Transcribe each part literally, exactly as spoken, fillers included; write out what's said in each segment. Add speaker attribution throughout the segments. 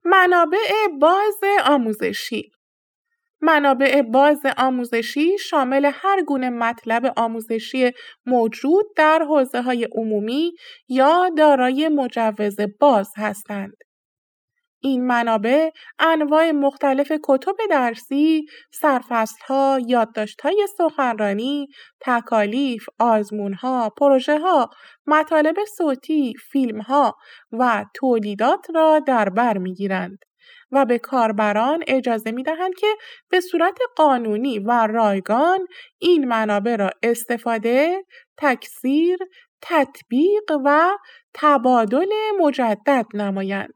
Speaker 1: منابع باز آموزشی. منابع باز آموزشی شامل هر گونه مطلب آموزشی موجود در حوزه‌های عمومی یا دارای مجوز باز هستند. این منابع انواع مختلف کتب درسی، سرفصل‌ها، یادداشت‌های سخنرانی، تکالیف، آزمون‌ها، پروژه‌ها، مطالب صوتی، فیلم‌ها و تولیدات را در بر می‌گیرند و به کاربران اجازه می‌دهند که به صورت قانونی و رایگان این منابع را استفاده، تکثیر، تطبیق و تبادل مجدد نمایند.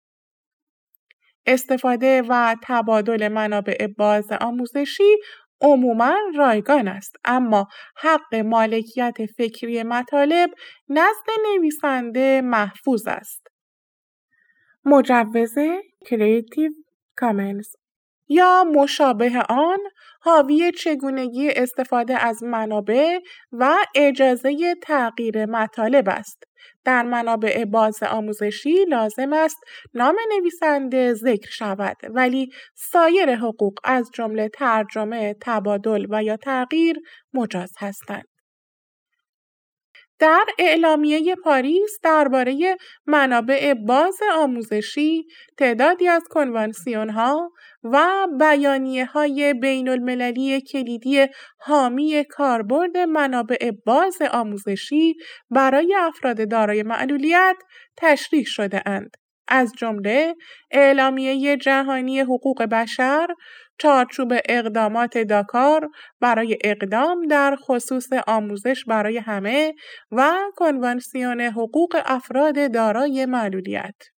Speaker 1: استفاده و تبادل منابع باز آموزشی عموماً رایگان است، اما حق مالکیت فکری مطالب نزد نویسنده محفوظ است. مجوز Creative Commons یا مشابه آن حاوی چگونگی استفاده از منابع و اجازه تغییر مطالب است. در منابع باز آموزشی لازم است نام نویسنده ذکر شود، ولی سایر حقوق از جمله ترجمه، تبادل و یا تغییر مجاز هستند. در اعلامیه پاریس درباره منابع باز آموزشی تعدادی از کنوانسیون‌ها و بیانیه‌های بین‌المللی کلیدی حامی کاربرد منابع باز آموزشی برای افراد دارای معلولیت تشریح شده‌اند. از جمله اعلامیه جهانی حقوق بشر، چارچوب اقدامات داکار برای اقدام در خصوص آموزش برای همه و کنوانسیون حقوق افراد دارای معلولیت.